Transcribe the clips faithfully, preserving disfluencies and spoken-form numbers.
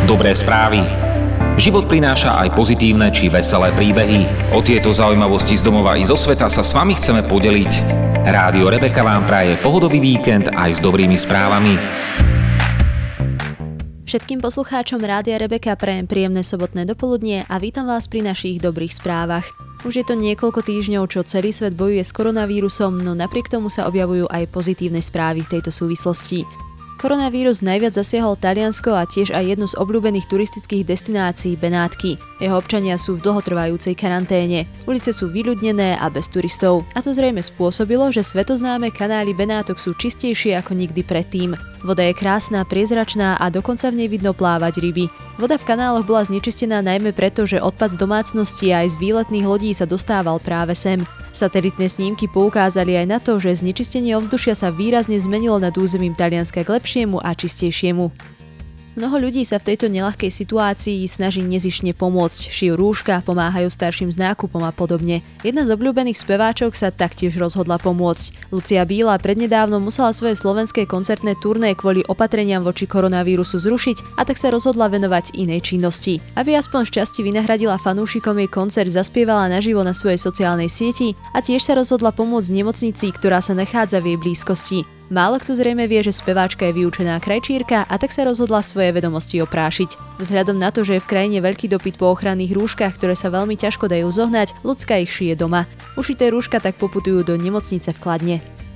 Dobré správy. Život prináša aj pozitívne či veselé príbehy. O tieto zaujímavosti z domova i zo sveta sa s vami chceme podeliť. Rádio Rebeka vám praje pohodový víkend aj s dobrými správami. Všetkým poslucháčom Rádia Rebeka prajem príjemné sobotné dopoludnie a vítam vás pri našich dobrých správach. Už je to niekoľko týždňov, čo celý svet bojuje s koronavírusom, no napriek tomu sa objavujú aj pozitívne správy v tejto súvislosti. Koronavírus najviac zasiahol Taliansko a tiež aj jednu z obľúbených turistických destinácií Benátky. Jeho občania sú v dlhotrvajúcej karanténe. Ulice sú vyľudnené a bez turistov. A to zrejme spôsobilo, že svetoznáme kanály Benátok sú čistejšie ako nikdy predtým. Voda je krásna, priezračná a dokonca v nej vidno plávať ryby. Voda v kanáloch bola znečistená najmä preto, že odpad z domácností aj z výletných lodí sa dostával práve sem. Satelitné snímky poukázali aj na to, že znečistenie ovzdušia sa výrazne zmenilo nad územím Talianska k lepšiemu a čistejšiemu. Mnoho ľudí sa v tejto neľahkej situácii snaží nezištne pomôcť, šijú rúška, pomáhajú starším s nákupom a podobne. Jedna z obľúbených speváčok sa taktiež rozhodla pomôcť. Lucia Bíla prednedávno musela svoje slovenské koncertné turné kvôli opatreniam voči koronavírusu zrušiť a tak sa rozhodla venovať inej činnosti. Aby aspoň šťastie vynahradila fanúšikom, jej koncert zaspievala naživo na svojej sociálnej sieti a tiež sa rozhodla pomôcť nemocnici, ktorá sa nachádza v jej blízkosti. Málo kto zrejme vie, že speváčka je vyučená krajčírka a tak sa rozhodla svoje vedomosti oprášiť. Vzhľadom na to, že je v krajine veľký dopyt po ochranných rúškach, ktoré sa veľmi ťažko dajú zohnať, ľudská ich šije doma. Ušité rúška tak poputujú do nemocnice v Kladne.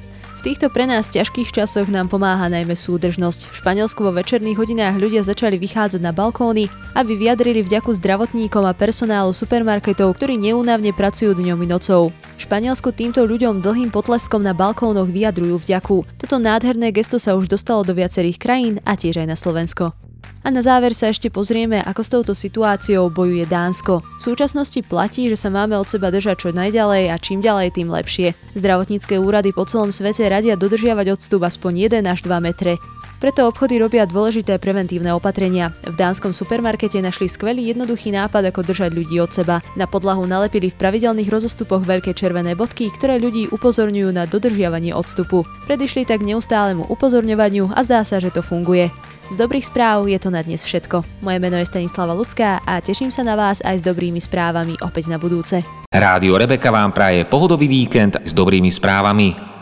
V týchto pre nás ťažkých časoch nám pomáha najmä súdržnosť. V Španielsku vo večerných hodinách ľudia začali vychádzať na balkóny, aby vyjadrili vďaku zdravotníkom a personálu supermarketov, ktorí neúnavne pracujú dňom i nocou. V Španielsku týmto ľuďom dlhým potleskom na balkónoch vyjadrujú vďaku. Toto nádherné gesto sa už dostalo do viacerých krajín a tiež aj na Slovensko. A na záver sa ešte pozrieme, ako s touto situáciou bojuje Dánsko. V súčasnosti platí, že sa máme od seba držať čo najďalej a čím ďalej, tým lepšie. Zdravotnícke úrady po celom svete radia dodržiavať odstup aspoň jeden až dva metre. Preto obchody robia dôležité preventívne opatrenia. V dánskom supermarkete našli skvelý jednoduchý nápad, ako držať ľudí od seba. Na podlahu nalepili v pravidelných rozostupoch veľké červené bodky, ktoré ľudí upozorňujú na dodržiavanie odstupu. Predišli tak neustálemu upozorňovaniu a zdá sa, že to funguje. Z dobrých správ je to na dnes všetko. Moje meno je Stanislava Lucká a teším sa na vás aj s dobrými správami opäť na budúce. Rádio Rebeka vám praje pohodový víkend s dobrými správami.